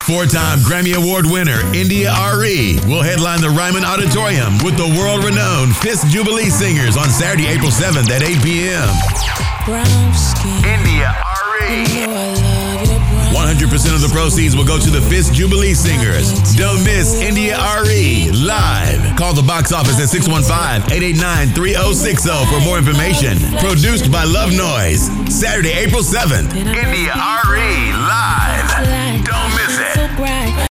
Four-time Grammy Award winner India Arie will headline the Ryman Auditorium with the world-renowned Fist Jubilee Singers on Saturday, April 7th at 8 p.m. India Arie. 100% of the proceeds will go to the Fist Jubilee Singers. Don't miss India Arie live. Call the box office at 615-889-3060 for more information. Produced by Love Noise. Saturday, April 7th. India Arie live. Don't miss it.